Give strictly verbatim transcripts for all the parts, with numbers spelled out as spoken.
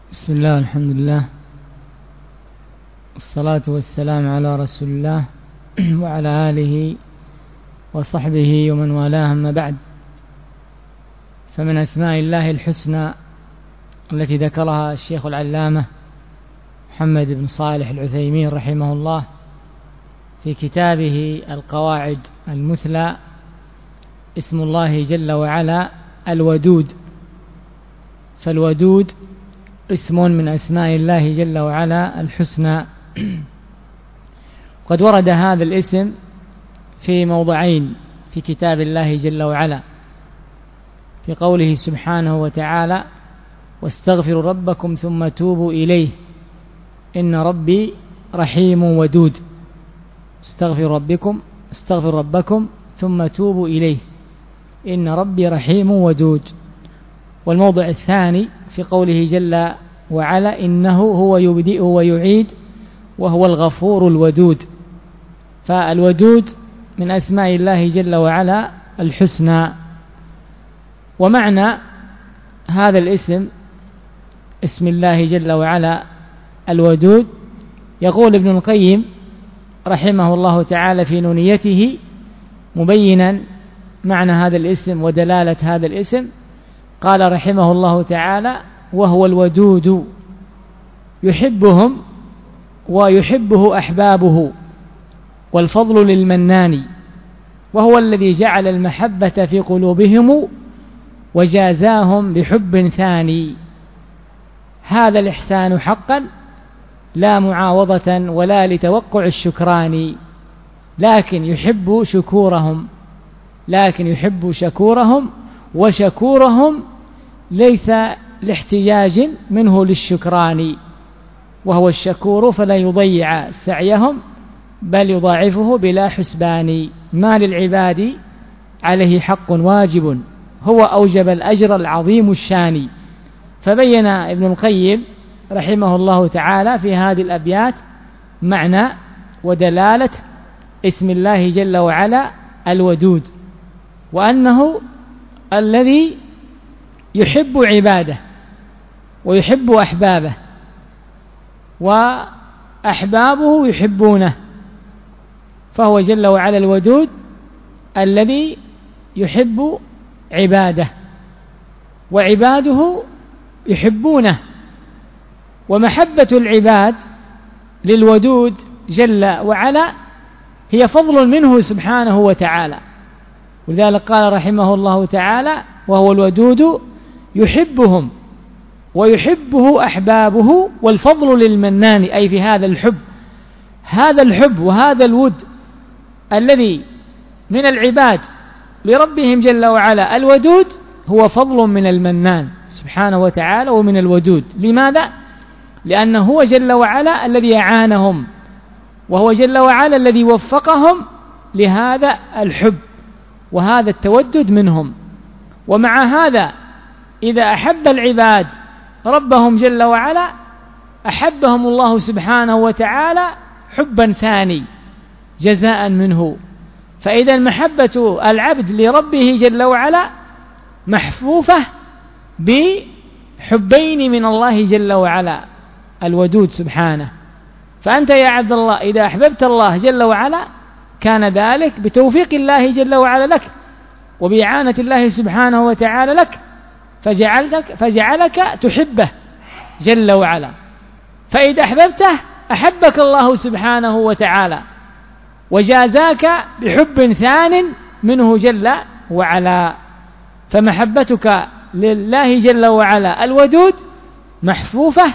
بسم الله الحمد لله والصلاة والسلام على رسول الله وعلى آله وصحبه ومن والاه، أما بعد، فمن أسماء الله الحسنى التي ذكرها الشيخ العلامة محمد بن صالح العثيمين رحمه الله في كتابه القواعد المثلى اسم الله جل وعلا الودود. فالودود اسم من أسماء الله جل وعلا الحسنى. قد ورد هذا الاسم في موضعين في كتاب الله جل وعلا، في قوله سبحانه وتعالى: واستغفروا ربكم ثم توبوا إليه إن ربي رحيم ودود. استغفروا ربكم استغفروا ربكم ثم توبوا إليه إن ربي رحيم ودود. والموضع الثاني في قوله جل وعلا: إنه هو يبدئ ويعيد وهو الغفور الودود. فالودود من أسماء الله جل وعلا الحسنى. ومعنى هذا الاسم، اسم الله جل وعلا الودود، يقول ابن القيم رحمه الله تعالى في نونيته مبينا معنى هذا الاسم ودلالة هذا الاسم، قال رحمه الله تعالى: وهو الودود يحبهم ويحبه أحبابه والفضل للمنان، وهو الذي جعل المحبة في قلوبهم وجازاهم بحب ثاني. هذا الإحسان حقا لا معاوضة ولا لتوقع الشكران، لكن يحب شكورهم لكن يحب شكورهم وشكورهم ليس لاحتياج منه للشكران، وهو الشكور فلا يضيع سعيهم بل يضاعفه بلا حسبان. ما للعباد عليه حق واجب هو أوجب الأجر العظيم الشان. فبين ابن القيم رحمه الله تعالى في هذه الأبيات معنى ودلالة اسم الله جل وعلا الودود، وأنه الذي يحب عباده ويحب أحبابه وأحبابه يحبونه. فهو جل وعلا الودود الذي يحب عباده وعباده يحبونه. ومحبة العباد للودود جل وعلا هي فضل منه سبحانه وتعالى، ولذلك قال رحمه الله تعالى: وهو الودود يحبهم ويحبه أحبابه والفضل للمنان. أي في هذا الحب هذا الحب وهذا الود الذي من العباد لربهم جل وعلا الودود هو فضل من المنان سبحانه وتعالى ومن الودود. لماذا؟ لأنه هو جل وعلا الذي أعانهم، وهو جل وعلا الذي وفقهم لهذا الحب وهذا التودد منهم. ومع هذا إذا أحب العباد ربهم جل وعلا أحبهم الله سبحانه وتعالى حبا ثاني جزاء منه. فإذا محبة العبد لربه جل وعلا محفوفة بحبين من الله جل وعلا الودود سبحانه. فأنت يا عبد الله إذا أحببت الله جل وعلا كان ذلك بتوفيق الله جل وعلا لك وبإعانة الله سبحانه وتعالى لك، فجعلك, فجعلك تحبه جل وعلا. فإذا أحببته أحبك الله سبحانه وتعالى وجازاك بحب ثان منه جل وعلا. فمحبتك لله جل وعلا الودود محفوفة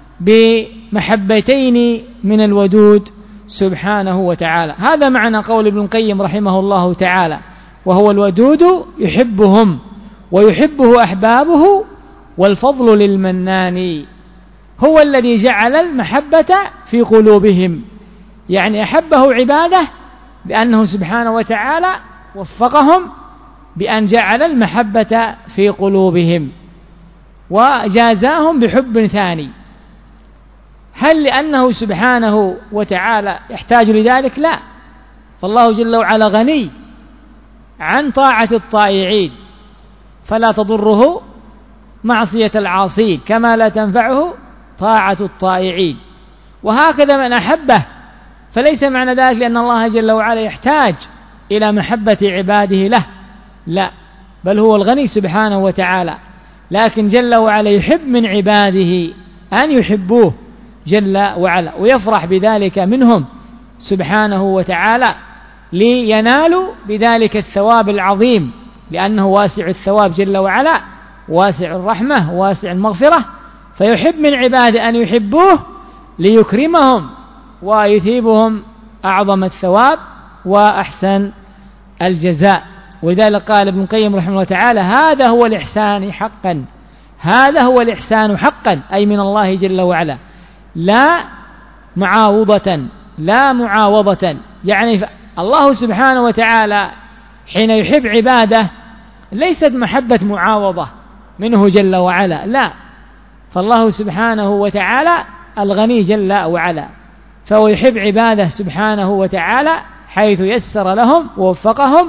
بمحبتين من الودود سبحانه وتعالى. هذا معنى قول ابن القيم رحمه الله تعالى: وهو الودود يحبهم ويحبه أحبابه والفضل للمنان. هو الذي جعل المحبة في قلوبهم، يعني أحبه عباده بأنه سبحانه وتعالى وفقهم بأن جعل المحبة في قلوبهم وجازاهم بحب ثاني. هل لأنه سبحانه وتعالى يحتاج لذلك؟ لا، فالله جل وعلا غني عن طاعة الطائعين، فلا تضره معصية العاصين كما لا تنفعه طاعة الطائعين. وهكذا من أحبه، فليس معنى ذلك لأن الله جل وعلا يحتاج إلى محبة عباده له، لا، بل هو الغني سبحانه وتعالى، لكن جل وعلا يحب من عباده أن يحبوه جل وعلا، ويفرح بذلك منهم سبحانه وتعالى لينالوا بذلك الثواب العظيم، لأنه واسع الثواب جل وعلا، واسع الرحمة، واسع المغفرة، فيحب من عباده أن يحبوه ليكرمهم ويثيبهم أعظم الثواب وأحسن الجزاء. ولذلك قال ابن القيم رحمه الله تعالى: هذا هو الإحسان حقا، هذا هو الإحسان حقا، أي من الله جل وعلا، لا معاوضة، لا معاوضة. يعني الله سبحانه وتعالى حين يحب عباده ليست محبة معاوضة منه جل وعلا، لا، فالله سبحانه وتعالى الغني جل وعلا، فهو يحب عباده سبحانه وتعالى حيث يسر لهم ووفقهم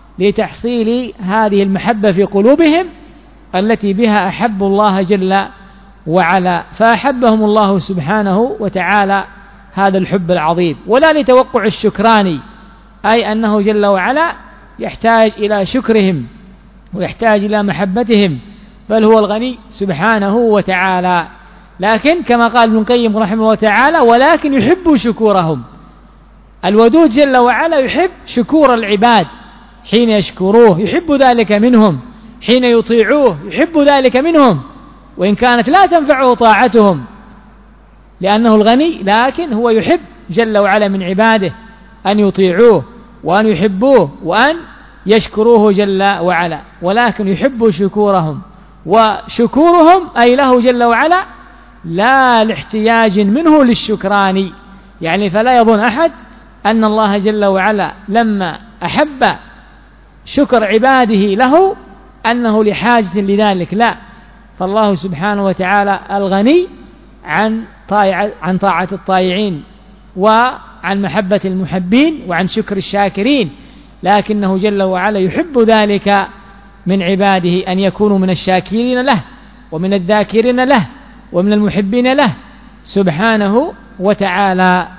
لتحصيل هذه المحبة في قلوبهم التي بها أحبوا الله جل وعلا، فأحبهم الله سبحانه وتعالى هذا الحب العظيم، ولا لتوقع الشكران، أي أنه جل وعلا يحتاج إلى شكرهم ويحتاج إلى محبتهم، بل هو الغني سبحانه وتعالى. لكن كما قال ابن القيم رحمه الله تعالى: ولكن يحب شكورهم. الودود جل وعلا يحب شكور العباد حين يشكروه، يحب ذلك منهم، حين يطيعوه يحب ذلك منهم، وإن كانت لا تنفعه طاعتهم لأنه الغني، لكن هو يحب جل وعلا من عباده أن يطيعوه وأن يحبوه وأن يشكروه جل وعلا، ولكن يحب شكورهم، وشكورهم أي له جل وعلا لا لاحتياج منه للشكران. يعني فلا يظن أحد أن الله جل وعلا لما أحب شكر عباده له أنه لحاجة لذلك، لا، فالله سبحانه وتعالى الغني عن طاعة عن طاعة الطائعين وعن محبة المحبين وعن شكر الشاكرين، لكنه جل وعلا يحب ذلك من عباده أن يكونوا من الشاكرين له ومن الذاكرين له ومن المحبين له سبحانه وتعالى.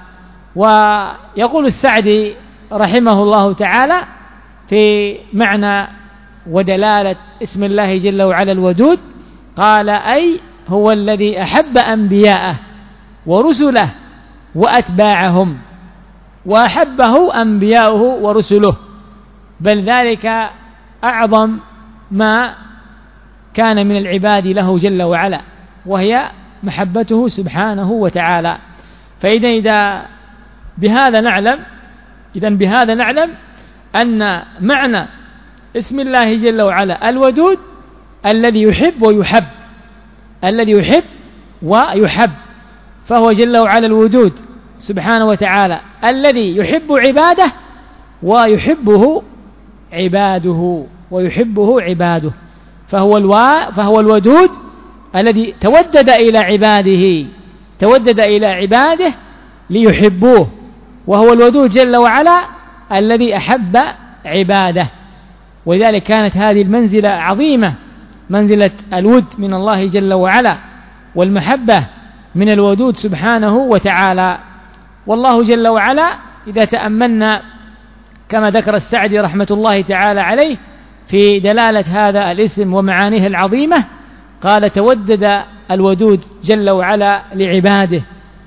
ويقول السعدي رحمه الله تعالى في معنى ودلالة اسم الله جل وعلا الودود، قال: أي هو الذي أحب أنبياءه ورسله وأتباعهم، وأحبه أنبياؤه ورسله، بل ذلك أعظم ما كان من العباد له جل وعلا، وهي محبته سبحانه وتعالى. فإذا إذا بهذا نعلم إذن بهذا نعلم أن معنى اسم الله جل وعلا الودود الذي يحب ويحب، الذي يحب ويحب، فهو جل وعلا الودود سبحانه وتعالى الذي يحب عباده ويحبه عباده ويحبه عباده، فهو الوا فهو الودود الذي تودد إلى عباده تودد إلى عباده ليحبوه، وهو الودود جل وعلا الذي أحب عباده. ولذلك كانت هذه المنزلة عظيمة، منزلة الود من الله جل وعلا والمحبة من الودود سبحانه وتعالى. والله جل وعلا إذا تأملنا كما ذكر السعدي رحمة الله تعالى عليه في دلالة هذا الاسم ومعانيه العظيمة، قال: تودد الودود جل وعلا لعباده،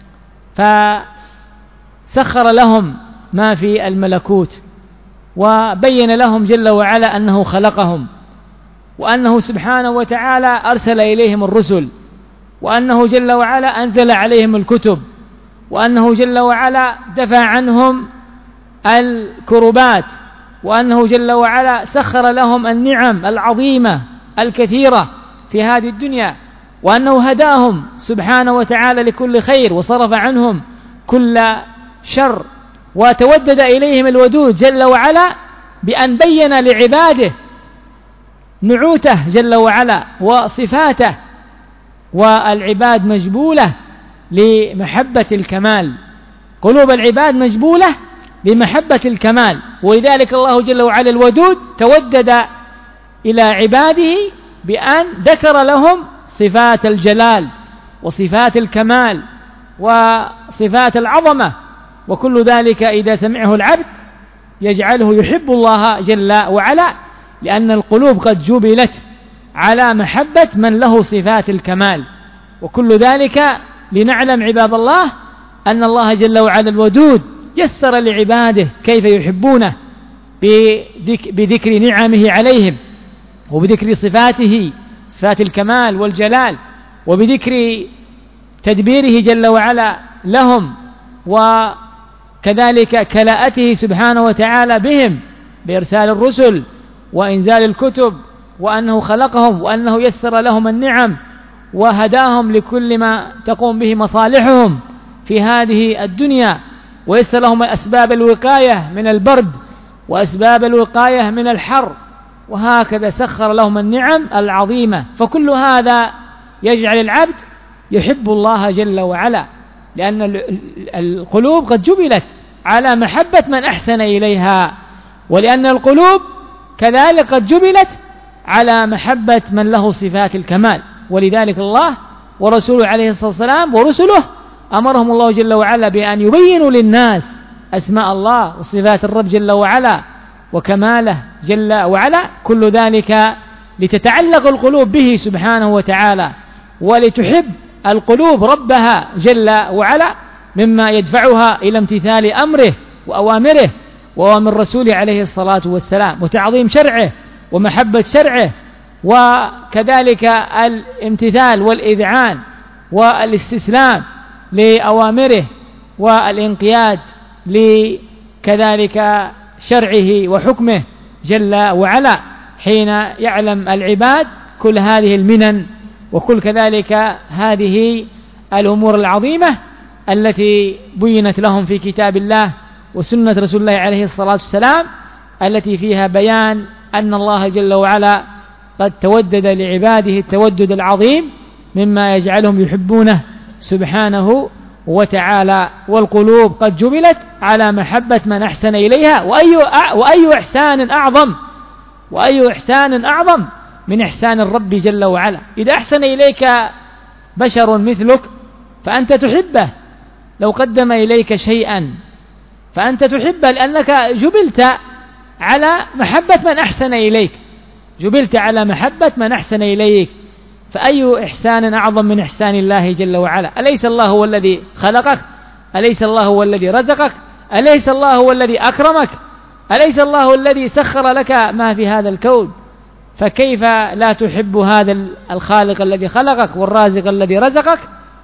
فسخر لهم ما في الملكوت، وبين لهم جل وعلا أنه خلقهم، وأنه سبحانه وتعالى أرسل إليهم الرسل، وأنه جل وعلا أنزل عليهم الكتب، وأنه جل وعلا دفع عنهم الكربات، وأنه جل وعلا سخر لهم النعم العظيمة الكثيرة في هذه الدنيا، وأنه هداهم سبحانه وتعالى لكل خير وصرف عنهم كل شر. وتودد إليهم الودود جل وعلا بأن بين لعباده نعوته جل وعلا وصفاته، والعباد مجبولة لمحبة الكمال، قلوب العباد مجبولة لمحبة الكمال، ولذلك الله جل وعلا الودود تودد إلى عباده بأن ذكر لهم صفات الجلال وصفات الكمال وصفات العظمة، وكل ذلك إذا سمعه العبد يجعله يحب الله جل وعلا، لأن القلوب قد جبلت على محبة من له صفات الكمال. وكل ذلك لنعلم عباد الله أن الله جل وعلا الودود يسر لعباده كيف يحبونه بذكر نعمه عليهم، وبذكر صفاته صفات الكمال والجلال، وبذكر تدبيره جل وعلا لهم، وكذلك كلاءته سبحانه وتعالى بهم بإرسال الرسل وإنزال الكتب، وأنه خلقهم وأنه يسر لهم النعم وهداهم لكل ما تقوم به مصالحهم في هذه الدنيا، ويسر لهم أسباب الوقاية من البرد وأسباب الوقاية من الحر، وهكذا سخر لهم النعم العظيمة. فكل هذا يجعل العبد يحب الله جل وعلا، لأن القلوب قد جبلت على محبة من أحسن إليها، ولأن القلوب كذلك قد جبلت على محبة من له صفات الكمال. ولذلك الله ورسوله عليه الصلاة والسلام ورسله أمرهم الله جل وعلا بأن يبينوا للناس أسماء الله وصفات الرب جل وعلا وكماله جل وعلا، كل ذلك لتتعلق القلوب به سبحانه وتعالى، ولتحب القلوب ربها جل وعلا مما يدفعها إلى امتثال أمره وأوامره وأوامر رسوله عليه الصلاة والسلام، وتعظيم شرعه ومحبة شرعه، وكذلك الامتثال والإذعان والاستسلام لأوامره والانقياد لكذلك شرعه وحكمه جل وعلا، حين يعلم العباد كل هذه المنن وكل كذلك هذه الأمور العظيمة التي بينت لهم في كتاب الله وسنة رسول الله عليه الصلاة والسلام، التي فيها بيان أن الله جل وعلا قد تودد لعباده التودد العظيم مما يجعلهم يحبونه سبحانه وتعالى. والقلوب قد جبلت على محبة من أحسن إليها، وأي, وأي إحسان أعظم وأي إحسان أعظم من إحسان الرب جل وعلا. إذا أحسن إليك بشر مثلك فأنت تحبه، لو قدم إليك شيئا فأنت تحبه، لأنك جبلت على محبة من أحسن إليك، جبلت على محبة من أحسن إليك، فأي إحسان أعظم من إحسان الله جل وعلا؟ أليس الله هو الذي خلقك؟ أليس الله هو الذي رزقك؟ أليس الله هو الذي أكرمك؟ أليس الله هو الذي سخر لك ما في هذا الكون؟ فكيف لا تحب هذا الخالق الذي خلقك والرازق الذي رزقك،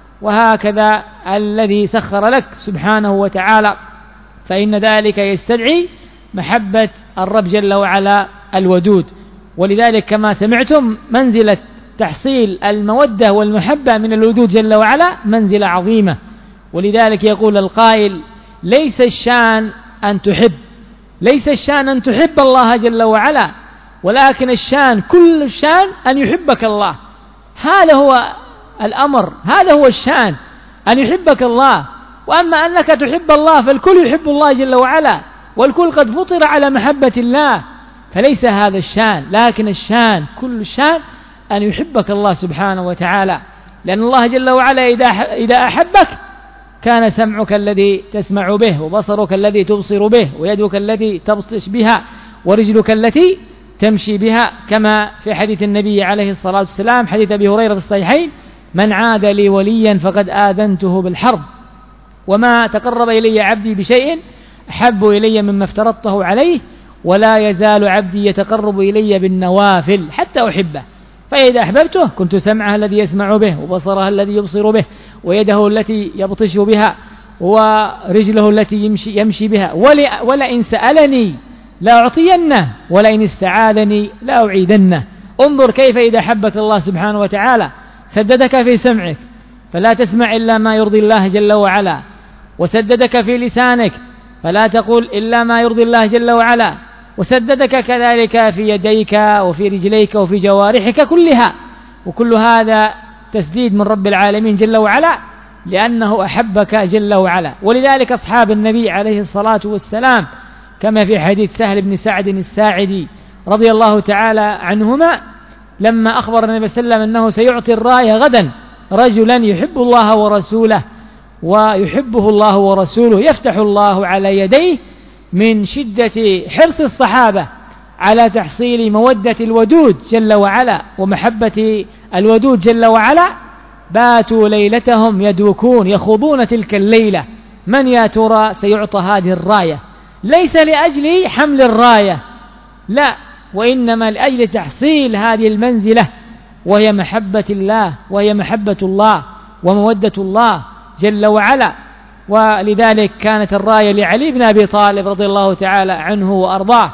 وهكذا الذي سخر لك سبحانه وتعالى؟ فإن ذلك يستدعي محبة الرب جل وعلا الودود. ولذلك كما سمعتم منزلة تحصيل المودة والمحبة من الودود جل وعلا منزلة عظيمة. ولذلك يقول القائل: ليس الشان أن تحب، ليس الشان أن تحب الله جل وعلا، ولكن الشان كل الشان أن يحبك الله. هذا هو الأمر، هذا هو الشان، أن يحبك الله. وأما أنك تحب الله فالكل يحب الله جل وعلا، والكل قد فطر على محبة الله، فليس هذا الشان، لكن الشان كل الشان أن يحبك الله سبحانه وتعالى. لأن الله جل وعلا إذا أحبك كان سمعك الذي تسمع به، وبصرك الذي تبصر به، ويدك التي تبطش بها، ورجلك التي تمشي بها، كما في حديث النبي عليه الصلاة والسلام حديث أبي هريرة في الصحيحين: من عاد لي وليا فقد آذنته بالحرب، وما تقرب إلي عبدي بشيء أحب إلي مما افترضته عليه، ولا يزال عبدي يتقرب إلي بالنوافل حتى أحبه. فإذا أحببته كنت سمعه الذي يسمع به، وبصره الذي يبصر به، ويده التي يبطش بها، ورجله التي يمشي, يمشي بها. ولئن سألني لا أعطينه، ولئن استعاذني لا أعيدنه. انظر كيف إذا أحبك الله سبحانه وتعالى سددك في سمعك فلا تسمع إلا ما يرضي الله جل وعلا، وسددك في لسانك فلا تقول إلا ما يرضي الله جل وعلا، وسددك كذلك في يديك وفي رجليك وفي جوارحك كلها. وكل هذا تسديد من رب العالمين جل وعلا، لأنه أحبك جل وعلا. ولذلك أصحاب النبي عليه الصلاة والسلام كما في حديث سهل بن سعد الساعدي رضي الله تعالى عنهما، لما أخبر النبي صلى الله عليه وسلم أنه سيعطي الراية غدا رجلا يحب الله ورسوله ويحبه الله ورسوله، يفتح الله على يديه من شدة حرص الصحابة على تحصيل مودة الودود جل وعلا ومحبة الودود جل وعلا، باتوا ليلتهم يدوكون يخوضون تلك الليلة، من يا ترى سيعطى هذه الراية، ليس لأجل حمل الراية لا، وإنما لأجل تحصيل هذه المنزلة وهي محبة الله، وهي محبة الله ومودة الله جل وعلا. ولذلك كانت الراية لعلي بن أبي طالب رضي الله تعالى عنه وأرضاه.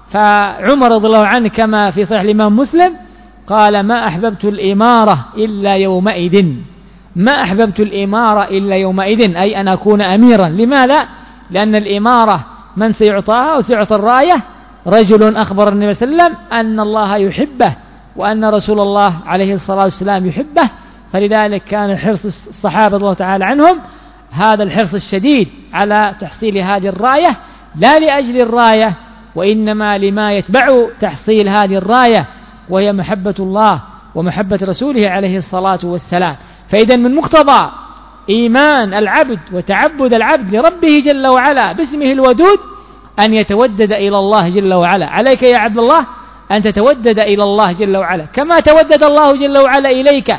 فعمر رضي الله عنه كما في صحيح الإمام مسلم قال: ما أحببت الإمارة إلا يومئذ، ما أحببت الإمارة إلا يومئذ، أي أن أكون أميرا. لماذا؟ لأن الإمارة من سيعطاها وسيعطى الراية رجل أخبر النبي صلى الله عليه وسلم أن الله يحبه وأن رسول الله عليه الصلاة والسلام يحبه، فلذلك كان حرص الصحابة رضي الله تعالى عنهم هذا الحرص الشديد على تحصيل هذه الراية، لا لأجل الراية وإنما لما يتبع تحصيل هذه الراية وهي محبة الله ومحبة رسوله عليه الصلاة والسلام. فإذا من مقتضى إيمان العبد وتعبد العبد لربه جل وعلا باسمه الودود أن يتودد إلى الله جل وعلا. عليك يا عبد الله أن تتودد إلى الله جل وعلا كما تودد الله جل وعلا إليك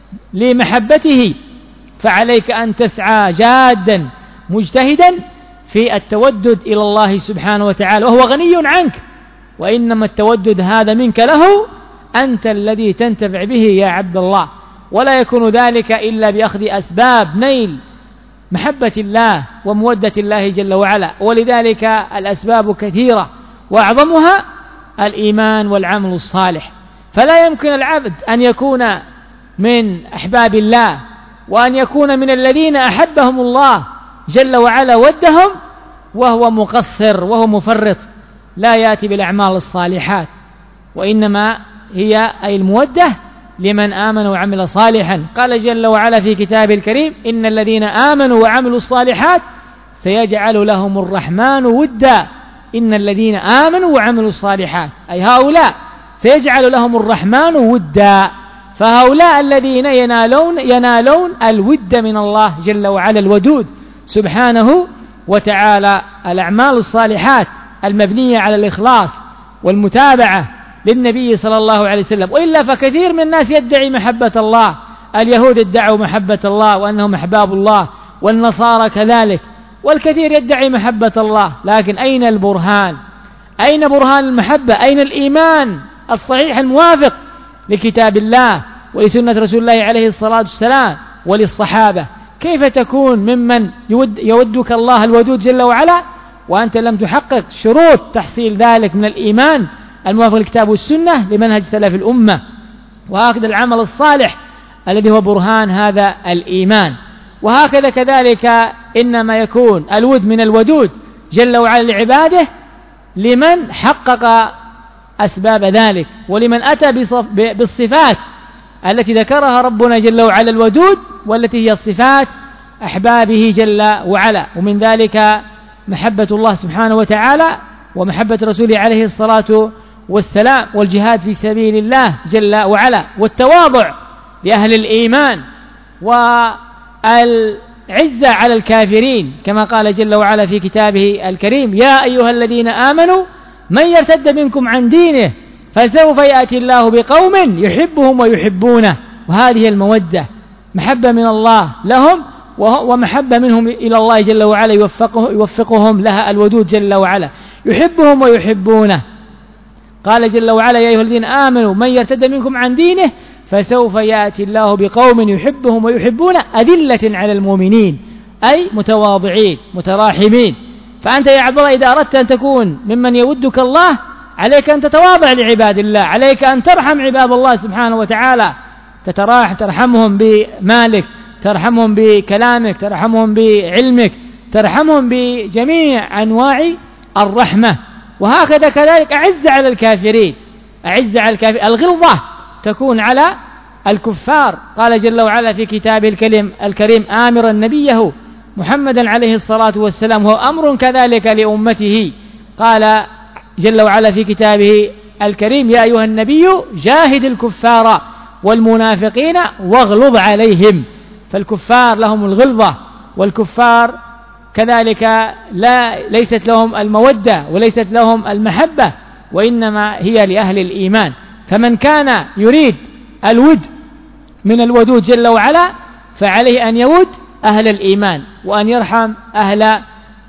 لمحبته، فعليك أن تسعى جادا مجتهدا في التودد إلى الله سبحانه وتعالى وهو غني عنك، وإنما التودد هذا منك له، أنت الذي تنتفع به يا عبد الله، ولا يكون ذلك إلا بأخذ أسباب نيل محبة الله ومودة الله جل وعلا. ولذلك الأسباب كثيرة وأعظمها الإيمان والعمل الصالح. فلا يمكن العبد أن يكون من أحباب الله وأن يكون من الذين أحبهم الله جل وعلا ودهم وهو مقصر وهو مفرط، لا يأتي بالأعمال الصالحات، وإنما هي أي المودة لمن آمن وعمل صالحا. قال جل وعلا في كتابه الكريم: إن الذين آمنوا وعملوا الصالحات سيجعل لهم الرحمن ودا. إن الذين آمنوا وعملوا الصالحات أي هؤلاء سيجعل لهم الرحمن ودا، فهؤلاء الذين ينالون ينالون الود من الله جل وعلا الودود سبحانه وتعالى. الأعمال الصالحات المبنية على الإخلاص والمتابعة للنبي صلى الله عليه وسلم، وإلا فكثير من الناس يدعي محبة الله. اليهود ادعوا محبة الله وأنهم أحباب الله، والنصارى كذلك، والكثير يدعي محبة الله، لكن أين البرهان؟ أين برهان المحبة؟ أين الإيمان الصحيح الموافق لكتاب الله ولسنة رسول الله عليه الصلاة والسلام وللصحابة؟ كيف تكون ممن يود يودك الله الودود جل وعلا وأنت لم تحقق شروط تحصيل ذلك من الإيمان الموافق للكتاب والسنة لمنهج سلف الأمة؟ وهكذا العمل الصالح الذي هو برهان هذا الإيمان. وهكذا كذلك إنما يكون الود من الودود جل وعلا لعباده لمن حقق أسباب ذلك، ولمن أتى بالصفات التي ذكرها ربنا جل وعلا الودود، والتي هي صفات أحبابه جل وعلا. ومن ذلك محبة الله سبحانه وتعالى ومحبة رسوله عليه الصلاة والسلام، والجهاد في سبيل الله جل وعلا، والتواضع لأهل الإيمان، والعزة على الكافرين، كما قال جل وعلا في كتابه الكريم: يا أيها الذين آمنوا من يرتد منكم عن دينه فسوف يأتي الله بقوم يحبهم ويحبونه. وهذه المودة محبة من الله لهم ومحبة منهم إلى الله جل وعلا يوفقه يوفقهم لها الودود جل وعلا، يحبهم ويحبونه. قال جل وعلا: يا أيها الذين آمنوا من يرتد منكم عن دينه فسوف يأتي الله بقوم يحبهم ويحبونه أذلة على المؤمنين، أي متواضعين متراحمين. فأنت يا عبد الله إذا أردت أن تكون ممن يودك الله عليك أن تتواضع لعباد الله، عليك أن ترحم عباد الله سبحانه وتعالى، تتراحم ترحمهم بمالك، ترحمهم بكلامك، ترحمهم بعلمك، ترحمهم بجميع أنواع الرحمة. وهكذا كذلك أعز على الكافرين، أعز على الكافرين. الغلظة تكون على الكفار. قال جل وعلا في كتابه الكريم الكريم آمرا نبيه محمدا عليه الصلاة والسلام، هو أمر كذلك لأمته. قال جل وعلا في كتابه الكريم: يا أيها النبي جاهد الكفار والمنافقين واغلظ عليهم. فالكفار لهم الغلظة، والكفار كذلك لا ليست لهم المودة وليست لهم المحبة، وإنما هي لأهل الإيمان. فمن كان يريد الود من الودود جل وعلا فعليه أن يود أهل الإيمان وأن يرحم أهل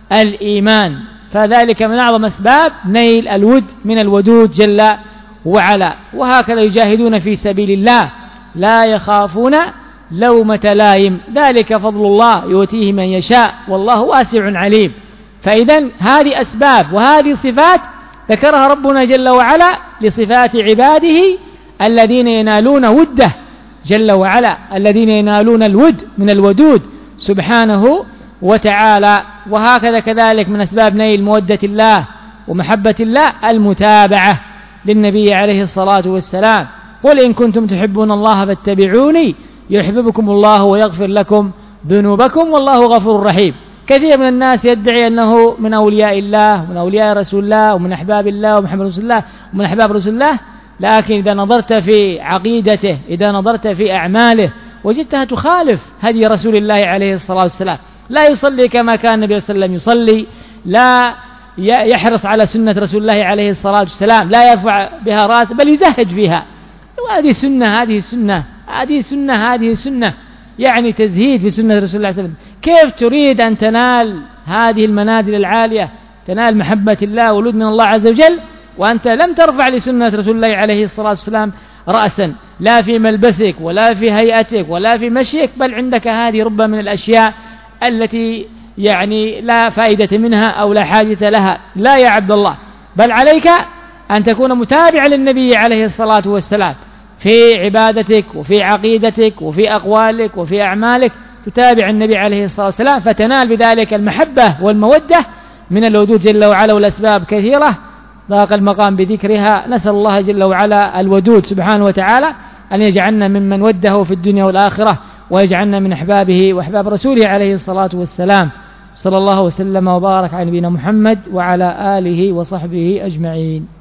الإيمان، فذلك من أعظم أسباب نيل الود من الودود جل وعلا. وهكذا يجاهدون في سبيل الله لا يخافون لومة لائم، ذلك فضل الله يؤتيه من يشاء والله واسع عليم. فإذا هذه أسباب وهذه صفات ذكرها ربنا جل وعلا لصفات عباده الذين ينالون وده جل وعلا، الذين ينالون الود من الودود سبحانه وتعالى. وهكذا كذلك من أسباب نيل مودة الله ومحبة الله المتابعة للنبي عليه الصلاة والسلام. قل إن كنتم تحبون الله فاتبعوني يحببكم الله ويغفر لكم ذنوبكم والله غفور رحيم. كثير من الناس يدعي أنه من أولياء الله ومن أولياء رسول الله ومن أحباب الله ومحمد رسول الله ومن أحباب رسول الله، لكن إذا نظرت في عقيدته، إذا نظرت في أعماله، وجدتها تخالف هدي رسول الله عليه الصلاة والسلام. لا يصلي كما كان النبي صلى الله عليه وسلم يصلي، لا يحرص على سنة رسول الله عليه الصلاة والسلام، لا يرفع بها رأسه بل يزهد فيها. وهذه سنة هذه سنة هذه سنة هذه سنة يعني تزهيد في سنة رسول الله صلى الله عليه وسلم. كيف تريد أن تنال هذه المنازل العالية، تنال محبة الله والود من الله عز وجل، وأنت لم ترفع لسنة رسول الله عليه الصلاة والسلام رأسا، لا في ملبسك ولا في هيئتك ولا في مشيك، بل عندك هذه ربما من الأشياء التي يعني لا فائدة منها أو لا حاجة لها. لا يا عبد الله، بل عليك أن تكون متابعا للنبي عليه الصلاة والسلام في عبادتك وفي عقيدتك وفي أقوالك وفي أعمالك، تتابع النبي عليه الصلاة والسلام فتنال بذلك المحبة والمودة من الودود جل وعلا. والأسباب كثيرة ضاق المقام بذكرها. نسأل الله جل وعلا الودود سبحانه وتعالى أن يجعلنا ممن وده في الدنيا والآخرة، ويجعلنا من أحبابه وأحباب رسوله عليه الصلاة والسلام. صلى الله وسلم وبارك على نبينا محمد وعلى آله وصحبه أجمعين.